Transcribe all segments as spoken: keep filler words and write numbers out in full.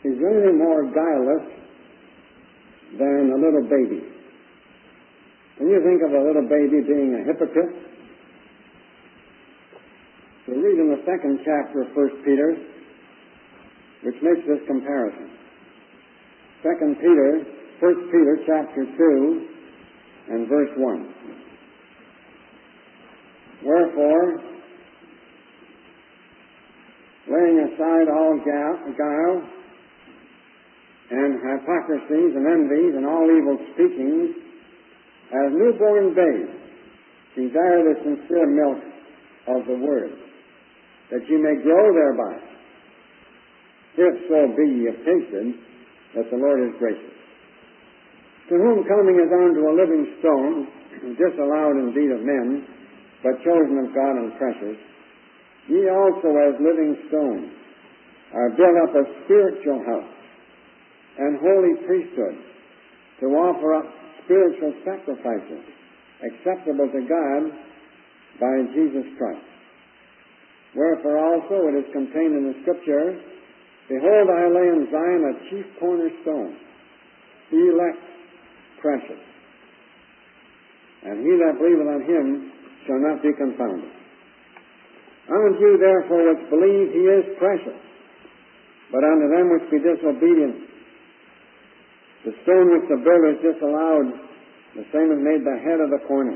is really more guileless than a little baby. Can you think of a little baby being a hypocrite? We read in the second chapter of First Peter, which makes this comparison. Second Peter, First Peter chapter two and verse one. Wherefore, laying aside all guile and hypocrisies and envies and all evil speakings, as newborn babes, desire the sincere milk of the word, that ye may grow thereby, if so be ye have tasted that the Lord is gracious. To whom coming as unto a living stone, disallowed indeed of men, but chosen of God and precious, ye also as living stones are built up a spiritual house and holy priesthood, to offer up spiritual sacrifices acceptable to God by Jesus Christ. Wherefore also it is contained in the Scripture, Behold, I lay in Zion a chief cornerstone, elect, precious. And he that believeth on him shall not be confounded. Unto you therefore which believe he is precious, but unto them which be disobedient, the stone which the builders disallowed, the same is made the head of the corner,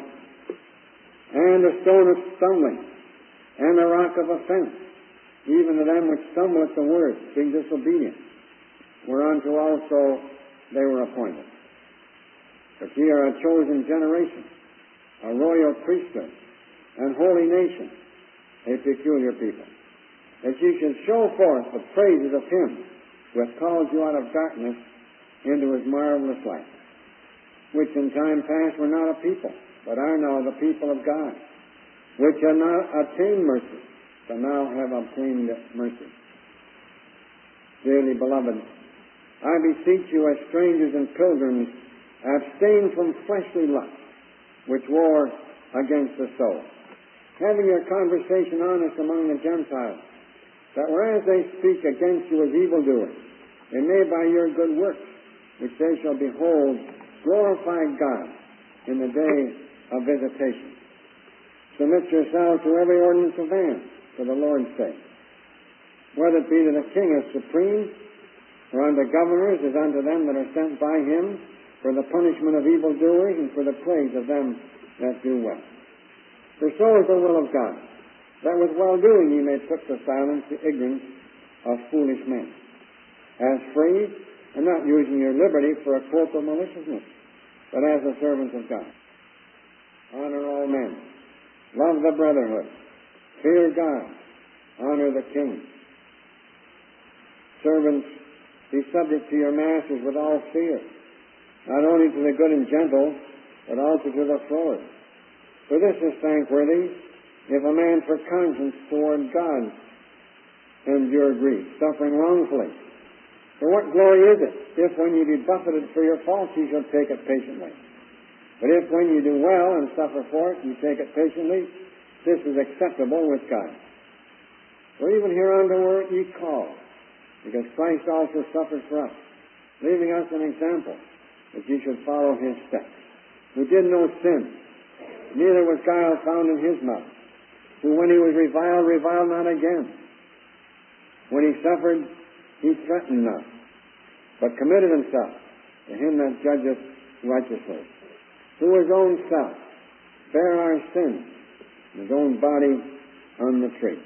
and the stone of stumbling, and the rock of offense, even to them which stumble at the word, being disobedient, whereunto also they were appointed. But ye are a chosen generation, a royal priesthood, and holy nation, a peculiar people, that ye should show forth the praises of him who hath called you out of darkness into his marvelous light, which in time past were not a people, but are now the people of God, which have not obtained mercy, but now have obtained mercy. Dearly beloved, I beseech you as strangers and pilgrims, abstain from fleshly lusts, which war against the soul, having your conversation honest among the Gentiles, that whereas they speak against you as evildoers, they may by your good works, which they shall behold, glorify God in the day of visitation. Submit yourselves to every ordinance of man, for the Lord's sake, whether it be to the king as supreme, or unto governors as unto them that are sent by him, for the punishment of evildoers and for the praise of them that do well. For so is the will of God, that with well-doing ye may put to silence the ignorance of foolish men, as free, and not using your liberty for a cloak of maliciousness, but as the servants of God. Honor all men. Love the brotherhood. Fear God. Honor the king. Servants, be subject to your masters with all fear, not only to the good and gentle, but also to the froward. For this is thankworthy, if a man for conscience toward God endure grief, suffering wrongfully. For what glory is it, if when you be buffeted for your faults, you shall take it patiently? But if when you do well and suffer for it, you take it patiently, this is acceptable with God. For even hereunto were ye called, because Christ also suffered for us, leaving us an example, that ye should follow his steps, who did no sin, neither was guile found in his mouth, who when he was reviled, reviled not again. When he suffered, he threatened not, but committed himself to him that judgeth righteously, who his own self bare our sins in his own body on the tree,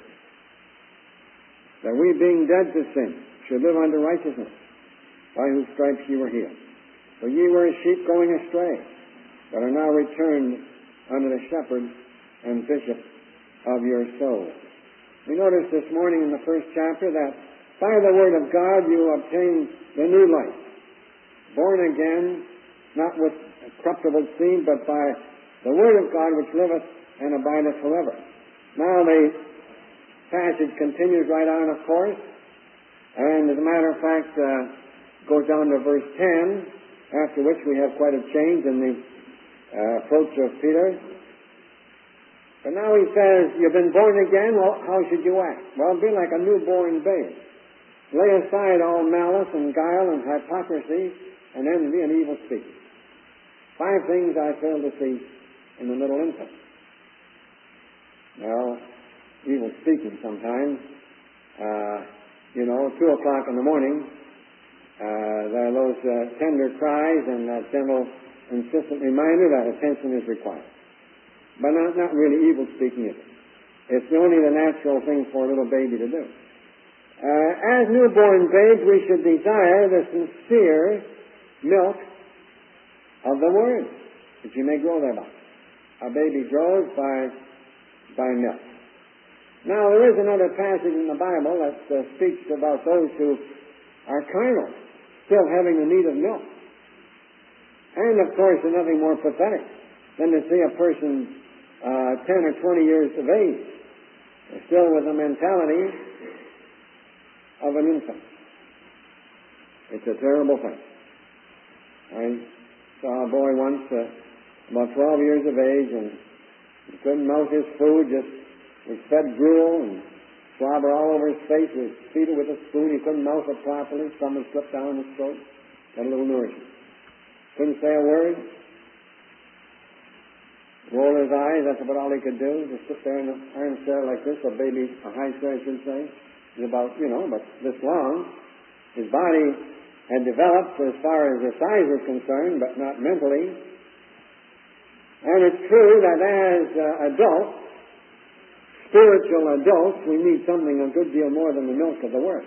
that we being dead to sin should live unto righteousness, by whose stripes ye were healed. For ye were as sheep going astray, but are now returned unto the shepherd and bishop of your souls. We noticed this morning in the first chapter that by the word of God you obtain the new life, born again, not with corruptible seed, but by the word of God which liveth and abideth forever. Now the passage continues right on, of course, and as a matter of fact uh, goes down to verse ten, after which we have quite a change in the uh, approach of Peter. But now he says, you've been born again, well, how should you act? Well, be like a newborn babe. Lay aside all malice and guile and hypocrisy and envy and evil speaking. Five things I fail to see in the little infant. Well, evil speaking sometimes. Uh, you know, two o'clock in the morning, uh, there are those uh, tender cries and that gentle, insistent reminder that attention is required. But not, not really evil speaking, is it? It's only the natural thing for a little baby to do. Uh, as newborn babes, we should desire the sincere milk of the Word, that you may grow thereby. A baby grows by, by milk. Now, there is another passage in the Bible that uh, speaks about those who are carnal, still having the need of milk. And, of course, there's nothing more pathetic than to see a person uh, ten or twenty years of age, still with the mentality of an infant. It's a terrible thing. I saw a boy once, uh, about twelve years of age, and he couldn't mouth his food, just was fed gruel and slobber all over his face. He was feed it with a spoon. He couldn't mouth it properly. Something slipped down his throat. Got a little nourishment. Couldn't say a word. Rolled his eyes. That's about all he could do. Just sit there in an armchair like this, a baby, a high chair, I should say. He's about, you know, but this long. His body had developed as far as the size was concerned, but not mentally. And it's true that as uh, adults, spiritual adults, we need something a good deal more than the milk of the Word.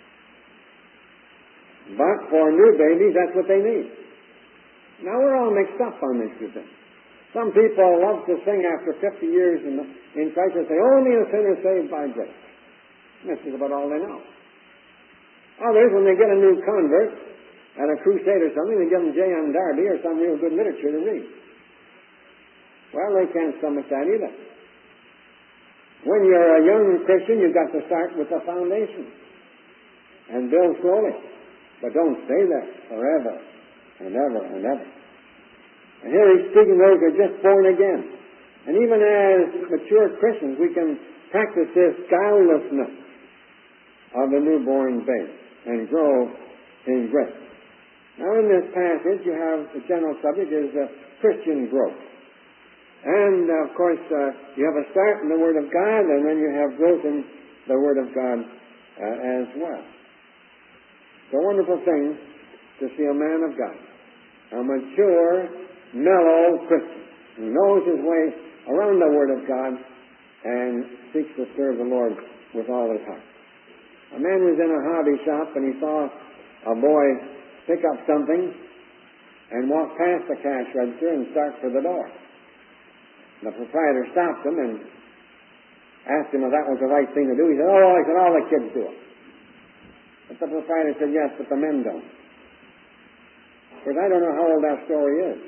But for new babies, that's what they need. Now, we're all mixed up on these two things. Some people love to sing after fifty years in, the, in Christ and say, only a sinner saved by grace. And this is about all they know. Others, when they get a new convert at a crusade or something, they give them J M Darby or some real good literature to read. Well, they can't stomach that either. When you're a young Christian, you've got to start with the foundation and build slowly. But don't stay there forever and ever and ever. And here he's speaking those who are just born again. And even as mature Christians, we can practice this guilelessness of the newborn babe and grow in grace. Now, in this passage, you have the general subject is uh, Christian growth. And, uh, of course, uh, you have a start in the Word of God, and then you have growth in the Word of God uh, as well. It's a wonderful thing to see a man of God, a mature, mellow Christian, who knows his way around the Word of God and seeks to serve the Lord with all his heart. A man was in a hobby shop, and he saw a boy pick up something and walk past the cash register and start for the door. The proprietor stopped him and asked him if that was the right thing to do. He said, oh, I said, all the kids do it. But the proprietor said, yes, but the men don't. Of course, I don't know how old that story is.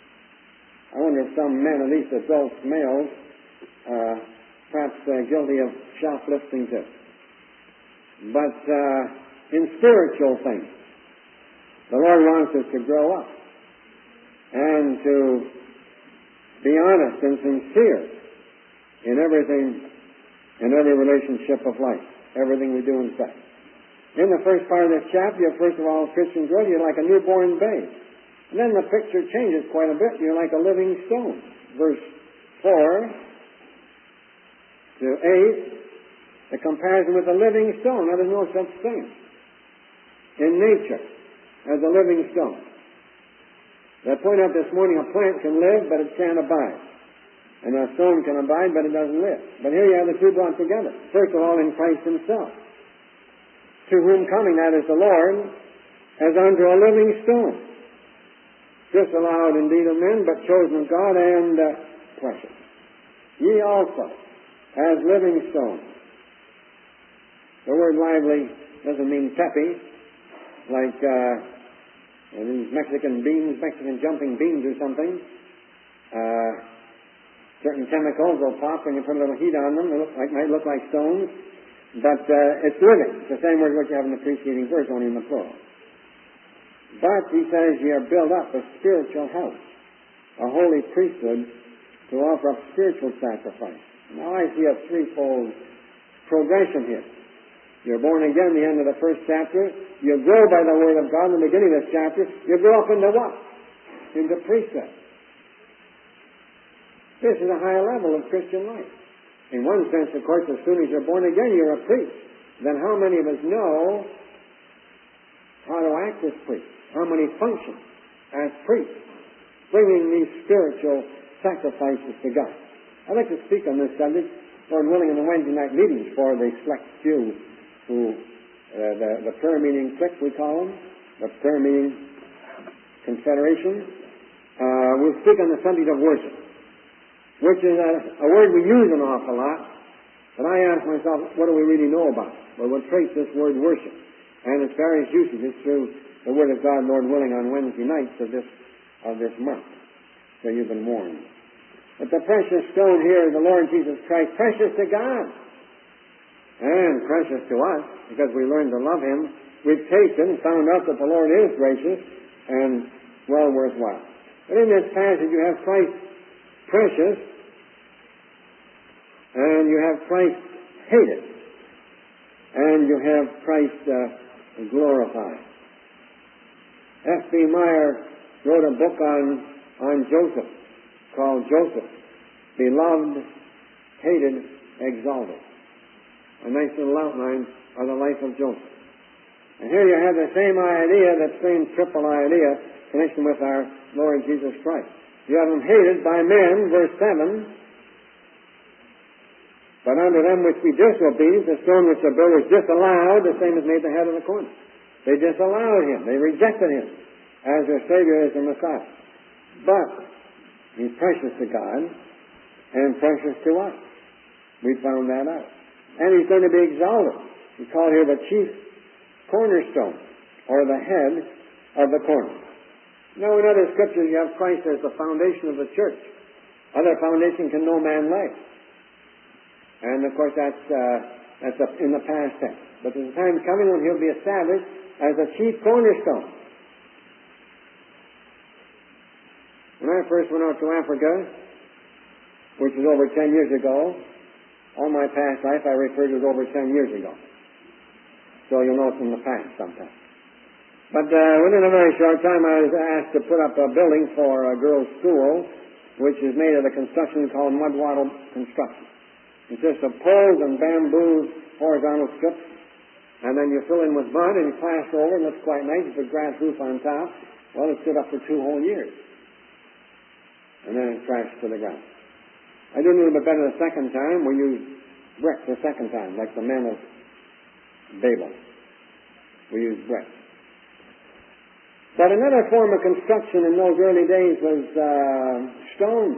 I wonder if some men, at least adult males, uh, perhaps uh, guilty of shoplifting too. But uh, in spiritual things, the Lord wants us to grow up and to be honest and sincere in everything, in every relationship of life, everything we do and say. In the first part of this chapter, you're first of all Christian growth, you're like a newborn babe. And then the picture changes quite a bit. You're like a living stone. Verse four to eight, the comparison with a living stone. Now, there's no such thing in nature as a living stone. I pointed out this morning, a plant can live, but it can't abide. And a stone can abide, but it doesn't live. But here you have the two brought together. First of all, in Christ himself, to whom coming, that is the Lord, as unto a living stone, disallowed indeed of men, but chosen of God and uh, precious. Ye also, as living stones. The word lively doesn't mean peppy, like uh, these Mexican beans, Mexican jumping beans or something. Uh, certain chemicals will pop when you put a little heat on them. They look like, might look like stones. But uh, it's living. It's the same word what you have in the preceding verse, only in the plural. But, he says, ye are built up a spiritual house, a holy priesthood, to offer up spiritual sacrifice. Now, I see a threefold progression here. You're born again, the end of the first chapter. You grow by the Word of God in the beginning of this chapter. You grow up into what? Into priesthood. This is a higher level of Christian life. In one sense, of course, as soon as you're born again, you're a priest. Then how many of us know how to act as priests? How many function as priests, bringing these spiritual sacrifices to God? I'd like to speak on this subject, Lord willing, in the Wednesday night meetings for the select few who, uh, the, the prayer meeting clique, we call them, the prayer meeting confederation. Uh, we'll speak on the subject of worship, which is a, a word we use an awful lot, but I ask myself, what do we really know about it? Well, we'll trace this word worship and its various usages through the Word of God, Lord willing, on Wednesday nights of this of this month. So you've been warned. But the precious stone here is the Lord Jesus Christ, precious to God and precious to us, because we learned to love Him. We've tasted and found out that the Lord is gracious and well worthwhile. But in this passage you have Christ precious and you have Christ hated and you have Christ uh, glorified. F B Meyer wrote a book on, on Joseph called Joseph, Beloved, Hated, Exalted. A nice little outline of the life of Joseph. And here you have the same idea, that same triple idea, connection with our Lord Jesus Christ. You have Him hated by men, verse seven, but unto them which be disobedient, the stone which the builders disallowed, the same is made the head of the corner. They disallowed Him. They rejected Him as their Savior, as the Messiah. But He's precious to God and precious to us. We found that out. And He's going to be exalted. He's called here the chief cornerstone, or the head of the corner. Now, in other scriptures, you have Christ as the foundation of the church. Other foundation can no man lay. And, of course, that's, uh, that's in the past tense. But there's a time coming when He'll be established as the chief cornerstone. When I first went out to Africa, which was over ten years ago, all my past life I refer to as over ten years ago. So you'll know it's in the past sometime. But uh, within a very short time I was asked to put up a building for a girls' school, which is made of a construction called mud wattle construction. It consists of poles and bamboo horizontal strips, and then you fill in with mud and you plaster over, and it's quite nice. You put grass roof on top. Well, it stood up for two whole years. And then it crashed to the ground. I did a little bit better the second time. We used brick the second time, like the men of Babel. We used brick. But another form of construction in those early days was uh, stone.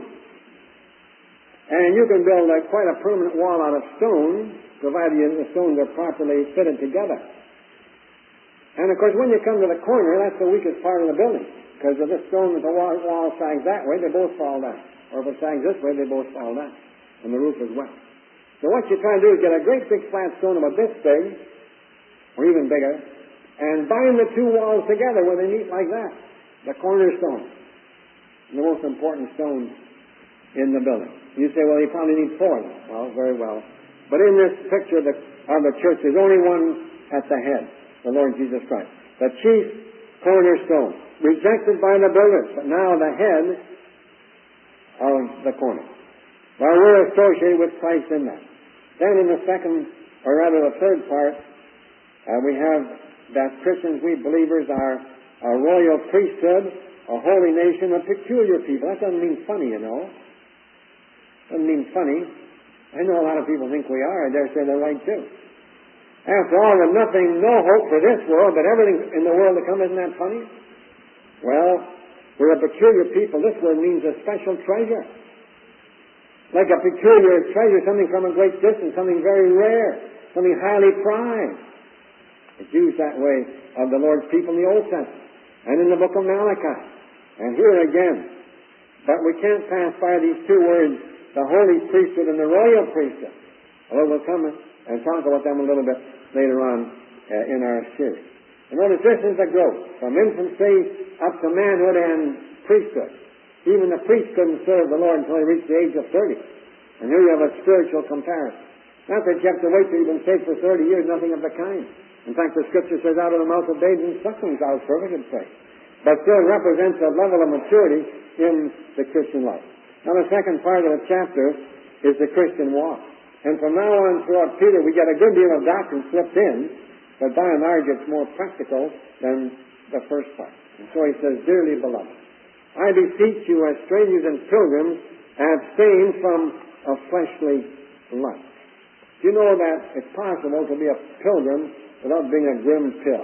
And you can build a, quite a permanent wall out of stone, provided the stones are properly fitted together. And of course, when you come to the corner, that's the weakest part of the building. Because if the stone, if the wall, wall sags that way, they both fall down. Or if it sags this way, they both fall down. And the roof is wet. So what you try to do is get a great big flat stone about this big, or even bigger, and bind the two walls together where they meet like that. The cornerstone. The most important stone in the building. You say, well, you probably need four of them. Well, very well. But in this picture of the, of the church, there's only one at the head, the Lord Jesus Christ. The chief cornerstone. Rejected by the builders, but now the head of the corner. Well, we're associated with Christ in that. Then in the second, or rather the third part, uh, we have that Christians, we believers, are a royal priesthood, a holy nation, a peculiar people. That doesn't mean funny, you know. Doesn't mean funny. I know a lot of people think we are. I dare say they're right too. After all, with nothing, no hope for this world, but everything in the world to come, isn't that funny? Well, we're a peculiar people. This word means a special treasure. Like a peculiar treasure, something from a great distance, something very rare, something highly prized. It's used that way of the Lord's people in the Old Testament and in the book of Malachi. And here again. But we can't pass by these two words, the holy priesthood and the royal priesthood. Although we'll come and talk about them a little bit later on uh, in our series. And notice this is the growth, from infancy up to manhood and priesthood. Even the priest couldn't serve the Lord until he reached the age of thirty. And here you have a spiritual comparison. Not that you have to wait till you've been saved for thirty years, nothing of the kind. In fact, the Scripture says, out of the mouth of babes and sucklings I was perfect in faith. But still represents a level of maturity in the Christian life. Now, the second part of the chapter is the Christian walk. And from now on throughout Peter, we get a good deal of doctrine slipped in, but by and large it's more practical than the first part. And so he says, dearly beloved, I beseech you as strangers and pilgrims, abstain from a fleshly lust. Do you know that it's possible to be a pilgrim without being a grim pill?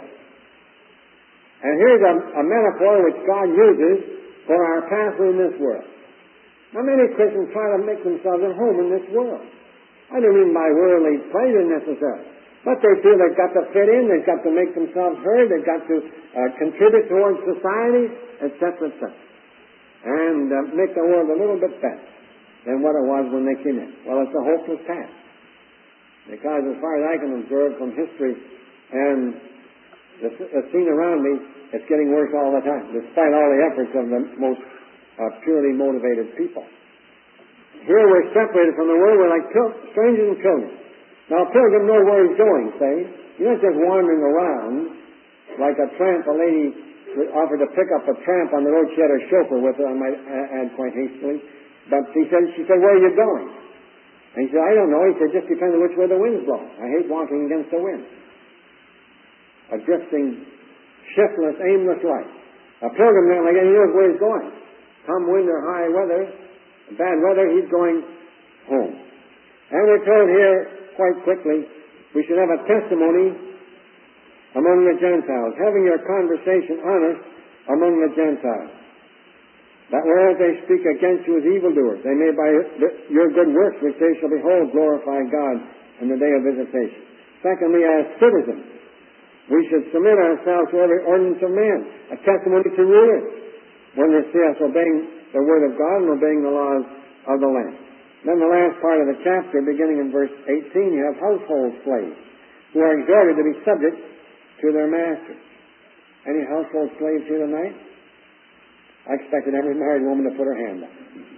And here's a, a metaphor which God uses for our pathway in this world. Now, many Christians try to make themselves at home in this world. I don't mean by worldly pleasure necessarily, but they feel they've got to fit in, they've got to make themselves heard, they've got to uh, contribute towards society, et cetera, et cetera, and uh, make the world a little bit better than what it was when they came in. Well, it's a hopeless task, because as far as I can observe from history and the, the scene around me, it's getting worse all the time, despite all the efforts of the most uh, purely motivated people. Here we're separated from the world. We're like pil- strangers and pilgrims. Now, a pilgrim knows where he's going, say. You're not just wandering around like a tramp. A lady offered to pick up a tramp on the road. She had her chauffeur with her, I might add quite hastily. But she said, she said, where are you going? And he said, I don't know. He said, just depends on which way the wind's blowing. I hate walking against the wind. A drifting, shiftless, aimless life. A pilgrim, man, like he knows where he's going. Come wind or high weather, bad weather, he's going home. And we're told here, quite quickly, we should have a testimony among the Gentiles, having your conversation honest among the Gentiles, that whereas they speak against you as evildoers, they may by your good works, which they shall behold, glorify God in the day of visitation. Secondly, as citizens, we should submit ourselves to every ordinance of man, a testimony to rulers, when they see us obeying the Word of God and obeying the laws of the land. Then the last part of the chapter, beginning in verse eighteen, you have household slaves who are exhorted to be subject to their masters. Any household slaves here tonight? I expected every married woman to put her hand up.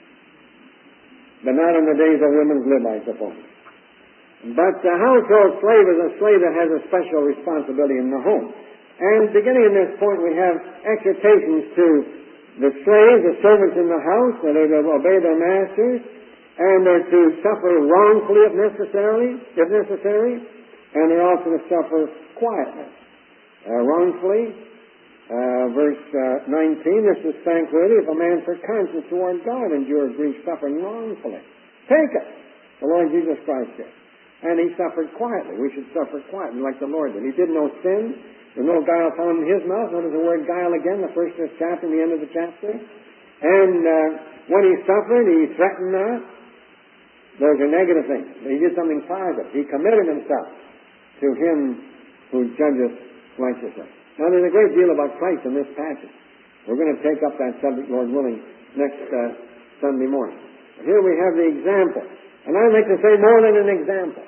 But not in the days of women's lib, I suppose. But the household slave is a slave that has a special responsibility in the home. And beginning in this point, we have exhortations to the slaves, the servants in the house, that they're to obey their masters, and they're to suffer wrongfully if necessary, if necessary, and they're also to suffer quietly. Uh, wrongfully, uh, verse uh, nineteen, this is thankworthy if a man for conscience toward God endures grief suffering wrongfully. Take it, the Lord Jesus Christ did. And he suffered quietly. We should suffer quietly like the Lord did. He did no sin. There's no guile found in his mouth. Notice the word guile again, the first of this chapter and the end of the chapter. And uh, when he suffered, he threatened not. Those are negative things. But he did something positive. He committed himself to him who judges righteously. Now, there's a great deal about Christ in this passage. We're going to take up that subject, Lord willing, next uh, Sunday morning. But here we have the example. And I'd like to say more than an example.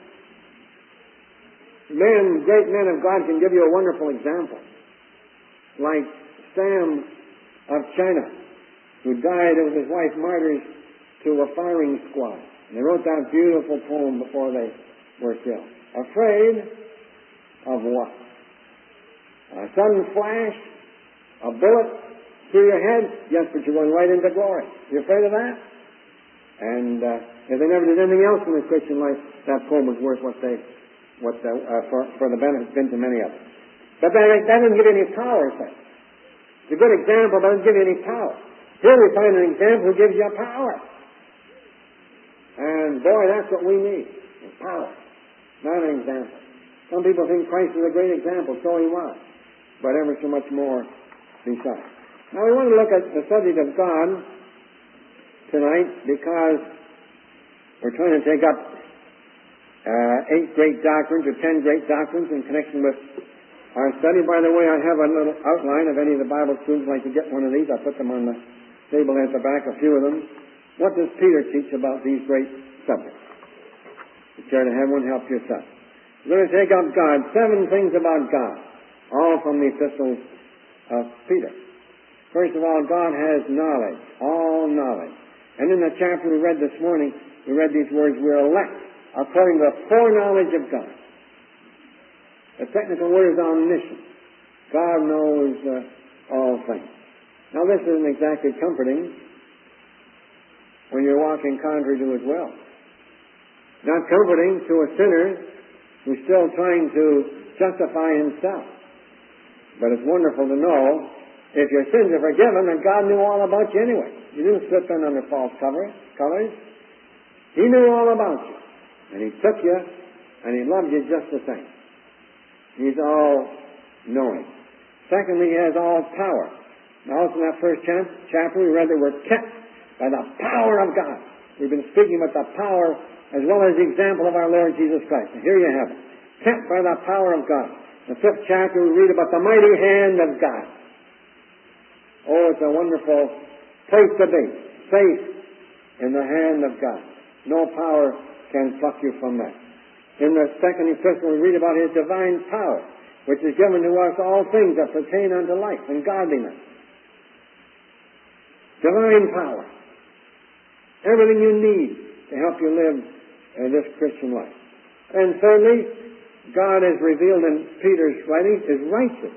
Men, great men of God, can give you a wonderful example. Like Sam of China, who died with his wife martyrs to a firing squad. And they wrote that beautiful poem before they were killed. Afraid of what? A sudden flash, a bullet through your head? Yes, but you're going right into glory. You afraid of that? And uh, if they never did anything else in their Christian life, that poem was worth what they what the, uh, for, for the benefit been to many of them. But that, that doesn't give you any power, say. It's a good example, but it doesn't give you any power. Here we find an example who gives you power. And boy, that's what we need, is power, not an example. Some people think Christ is a great example, so he was, but ever so much more besides. Now we want to look at the subject of God tonight because we're trying to take up Uh, eight great doctrines or ten great doctrines in connection with our study. By the way, I have a little outline. If any of the Bible students like to get one of these, I'll put them on the table at the back, a few of them. What does Peter teach about these great subjects? If you care to have one, help yourself. We're going to take up God, seven things about God, all from the epistles of Peter. First of all, God has knowledge, all knowledge. And in the chapter we read this morning, we read these words, we're elect according to the foreknowledge of God. The technical word is omniscient. God knows uh, all things. Now, this isn't exactly comforting when you're walking contrary to His will. Not comforting to a sinner who's still trying to justify himself. But it's wonderful to know if your sins are forgiven, then God knew all about you anyway. You didn't slip in under false cover, colors. He knew all about you. And He took you, and He loved you just the same. He's all-knowing. Secondly, He has all power. Now, also in that first chapter, we read that we're kept by the power of God. We've been speaking about the power as well as the example of our Lord Jesus Christ. And here you have it. Kept by the power of God. In the fifth chapter, we read about the mighty hand of God. Oh, it's a wonderful place to be. Safe in the hand of God. No power can pluck you from that. In the second epistle, we read about His divine power, which is given to us all things that pertain unto life and godliness. Divine power. Everything you need to help you live in this Christian life. And thirdly, God is revealed in Peter's writings is righteous.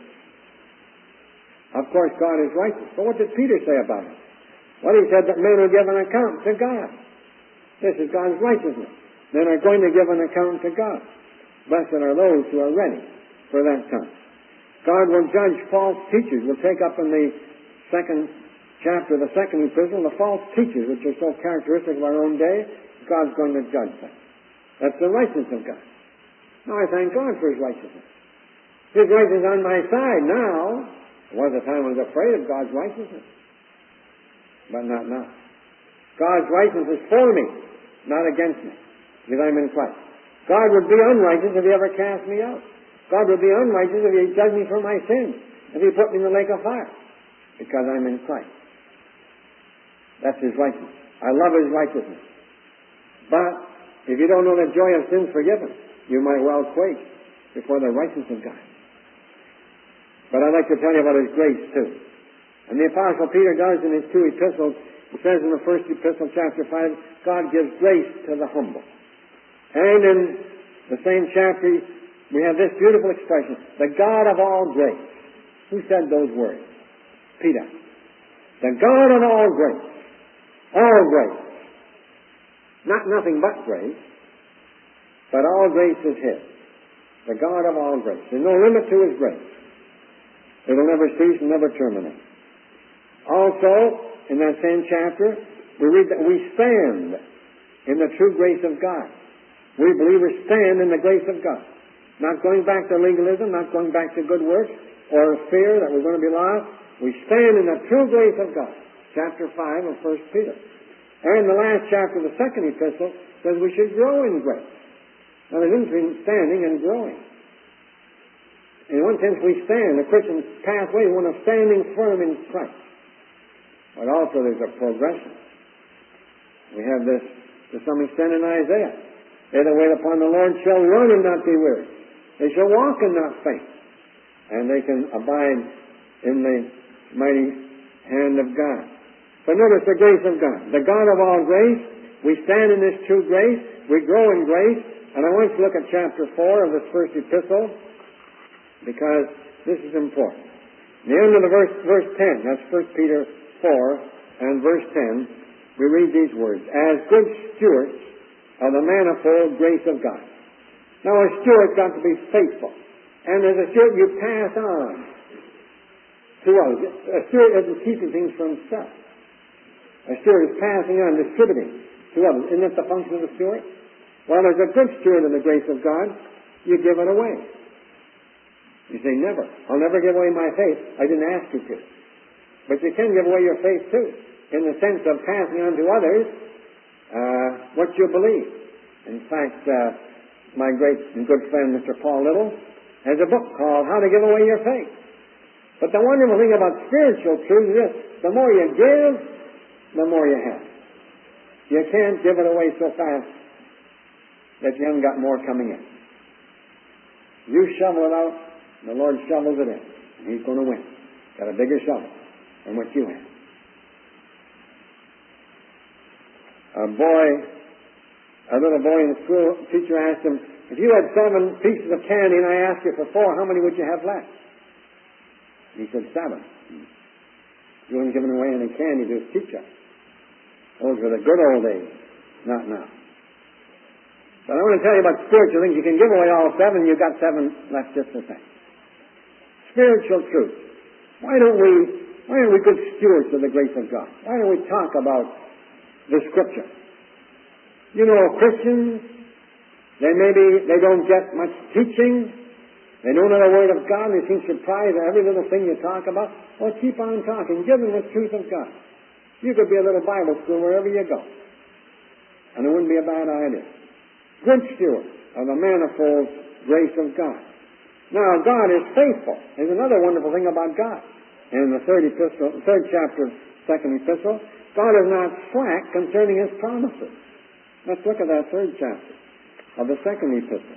Of course, God is righteous. But what did Peter say about it? Well, he said that men will give an account to God. This is God's righteousness. Men are going to give an account to God. Blessed are those who are ready for that time. God will judge false teachers. We'll take up in the second chapter of the second epistle the false teachers, which are so characteristic of our own day. God's going to judge them. That's the righteousness of God. Now, I thank God for His righteousness. His righteousness is on my side now. There was a time I was afraid of God's righteousness. But not now. God's righteousness is for me, not against me, because I'm in Christ. God would be unrighteous if He ever cast me out. God would be unrighteous if He judged me for my sins, if He put me in the lake of fire, because I'm in Christ. That's His righteousness. I love His righteousness. But if you don't know the joy of sins forgiven, you might well quake before the righteousness of God. But I'd like to tell you about His grace, too. And the Apostle Peter does in his two epistles. He says in the first epistle, chapter five, God gives grace to the humble. And in the same chapter, we have this beautiful expression, the God of all grace. Who said those words? Peter. The God of all grace. All grace. Not nothing but grace, but all grace is His. The God of all grace. There's no limit to His grace. It'll never cease and never terminate. Also, in that same chapter, we read that we stand in the true grace of God. We believers stand in the grace of God. Not going back to legalism, not going back to good works, or fear that we're going to be lost. We stand in the true grace of God. Chapter five of First Peter. And the last chapter of the second epistle says we should grow in grace. Now, there's a difference between standing and growing. In one sense, we stand. The Christian pathway is one of standing firm in Christ. But also there's a progression. We have this to some extent in Isaiah. They that wait upon the Lord shall run and not be weary. They shall walk and not faint. And they can abide in the mighty hand of God. But notice the grace of God. The God of all grace. We stand in this true grace. We grow in grace. And I want you to look at chapter four of this first epistle, because this is important. In the end of the verse, verse ten, that's First Peter four and verse ten, we read these words, as good stewards of the manifold grace of God. Now, a steward's got to be faithful. And as a steward, you pass on to others. A steward isn't keeping things for himself. A steward is passing on, distributing to others. Isn't that the function of the steward? Well, as a good steward of the grace of God, you give it away. You say, never. I'll never give away my faith. I didn't ask you to. But you can give away your faith, too, in the sense of passing on to others uh, what you believe. In fact, uh, my great and good friend, Mister Paul Little, has a book called How to Give Away Your Faith. But the wonderful thing about spiritual truth is this: the more you give, the more you have. You can't give it away so fast that you haven't got more coming in. You shovel it out, the Lord shovels it in, and He's going to win. Got a bigger shovel than what you have. A boy A little boy in the school, teacher asked him, if you had seven pieces of candy and I asked you for four, how many would you have left? He said, seven. You weren't giving away any candy to his teacher. Those were the good old days, not now. But I want to tell you about spiritual things. You can give away all seven, you've got seven left just the same. Spiritual truth. Why don't we, why aren't we good stewards of the grace of God? Why don't we talk about the Scripture? You know, Christians, they maybe, they don't get much teaching. They don't know the Word of God. They seem surprised at every little thing you talk about. Well, keep on talking. Give them the truth of God. You could be a little Bible school wherever you go. And it wouldn't be a bad idea. Good steward of the manifold grace of God. Now, God is faithful. There's another wonderful thing about God. In the third epistle, third chapter of second epistle, God is not slack concerning His promises. Let's look at that third chapter of the second epistle.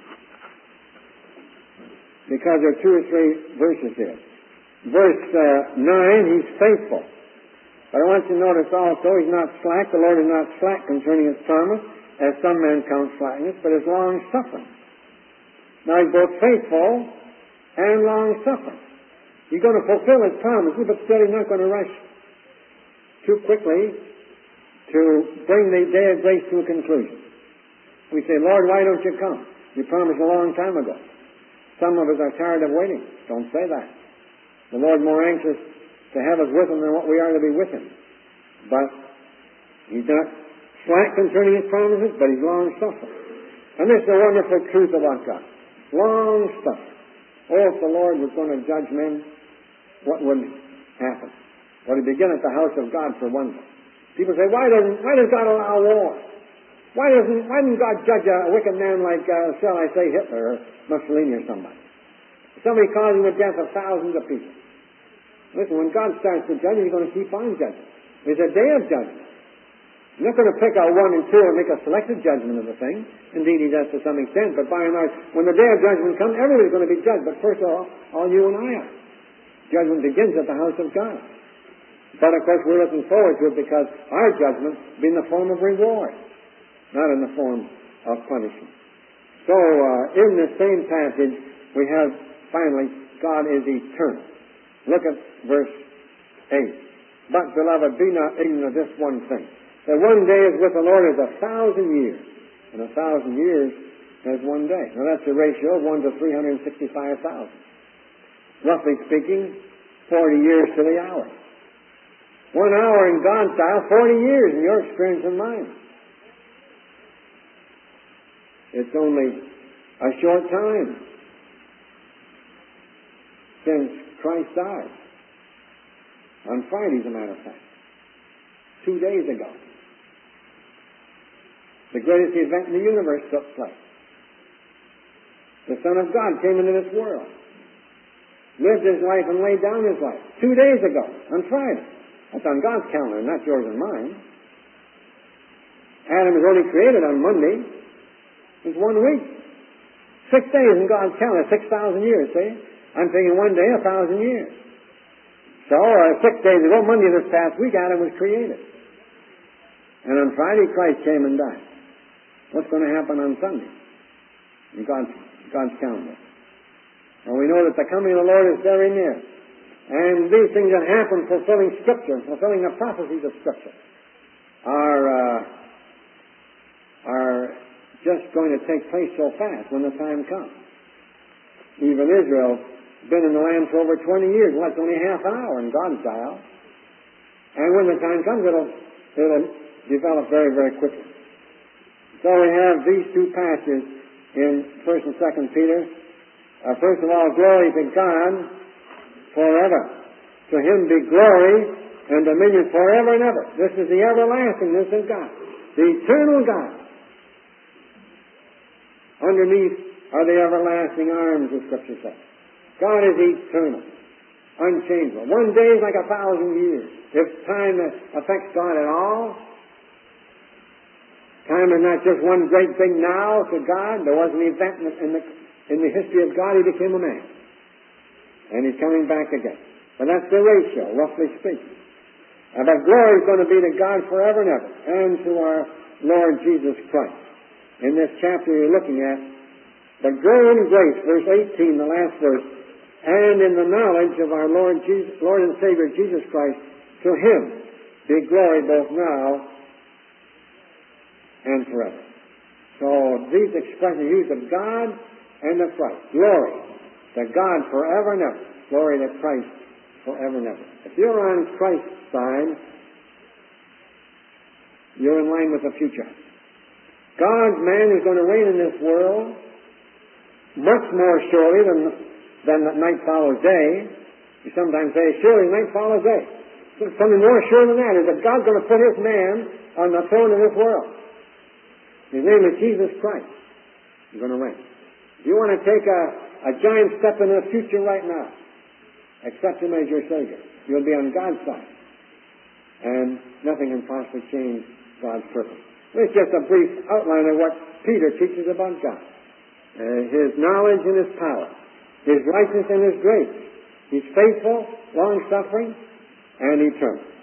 Because there are two or three verses here. Verse uh, nine, He's faithful. But I want you to notice also, He's not slack. The Lord is not slack concerning His promise, as some men count slackness, but is long-suffering. Now, He's both faithful and long-suffering. He's going to fulfill His promises, but still He's not going to rush too quickly to bring the day of grace to a conclusion. We say, Lord, why don't you come? You promised a long time ago. Some of us are tired of waiting. Don't say that. The Lord more anxious to have us with Him than what we are to be with Him. But He's not slack concerning His promises, but He's long-suffering. And this is a wonderful truth about God. Long-suffering. Oh, if the Lord was going to judge men, what would happen? Well, He'd begin at the house of God for one thing. People say, why doesn't, why does God allow war? Why doesn't, why didn't God judge a wicked man like, uh, shall I say, Hitler or Mussolini or somebody? Somebody causing the death of thousands of people. Listen, when God starts to judge, He's going to keep on judging. There's a day of judgment. He's not going to pick out one and two and make a selected judgment of the thing. Indeed, He does to some extent, but by and large, when the day of judgment comes, everybody's going to be judged. But first of all, all you and I are. Judgment begins at the house of God. But of course, we're looking forward to it because our judgment will be in the form of reward, not in the form of punishment. So, uh, in the same passage, we have, finally, God is eternal. Look at verse eight. But, beloved, be not ignorant of this one thing, that one day is with the Lord as a thousand years, and a thousand years as one day. Now, that's a ratio of one to three hundred sixty-five thousand. Roughly speaking, forty years to the hour. One hour in God's style, forty years in your experience and mine. It's only a short time since Christ died. On Friday, as a matter of fact. Two days ago. The greatest event in the universe took place. The Son of God came into this world. Lived His life and laid down His life. Two days ago, on Friday. That's on God's calendar, not yours and mine. Adam was only created on Monday. It's one week. Six days in God's calendar, six thousand years, see? I'm thinking one day, a thousand years. So, uh, six days ago, Monday this past week, Adam was created. And on Friday, Christ came and died. What's going to happen on Sunday? In God's, God's calendar. And we know that the coming of the Lord is very near. And these things that happen fulfilling Scripture, fulfilling the prophecies of Scripture, are, uh, are just going to take place so fast when the time comes. Even Israel's been in the land for over twenty years. Well, that's only half an hour in God's dial. And when the time comes, it'll, it'll develop very, very quickly. So we have these two passages in First and Second Peter. Uh, first of all, glory to God forever. To Him be glory and dominion forever and ever. This is the everlastingness of God. The eternal God. Underneath are the everlasting arms, the Scripture says. God is eternal, unchangeable. One day is like a thousand years. If time affects God at all, time is not just one great thing now to God. There was an event in the, in the, in the history of God. He became a man. And He's coming back again. But that's the ratio, roughly speaking. Uh, but glory is going to be to God forever and ever. And to our Lord Jesus Christ. In this chapter you're looking at, but grow in grace, verse eighteen, the last verse, and in the knowledge of our Lord Jesus, Lord and Savior Jesus Christ, to Him be glory both now and forever. So these expressions use of God and of Christ. Glory to God forever and ever. Glory to Christ forever and ever. If you're on Christ's side, you're in line with the future. God's man is going to reign in this world much more surely than, than that night follows day. You sometimes say, surely night follows day. Something more sure than that is that God's going to put His man on the throne of this world. His name is Jesus Christ. He's going to reign. If you want to take a, a giant step in the future right now, accept Him as your Savior. You'll be on God's side. And nothing can possibly change God's purpose. It's just a brief outline of what Peter teaches about God. Uh, his knowledge and His power. His righteousness and His grace. He's faithful, long-suffering, and eternal.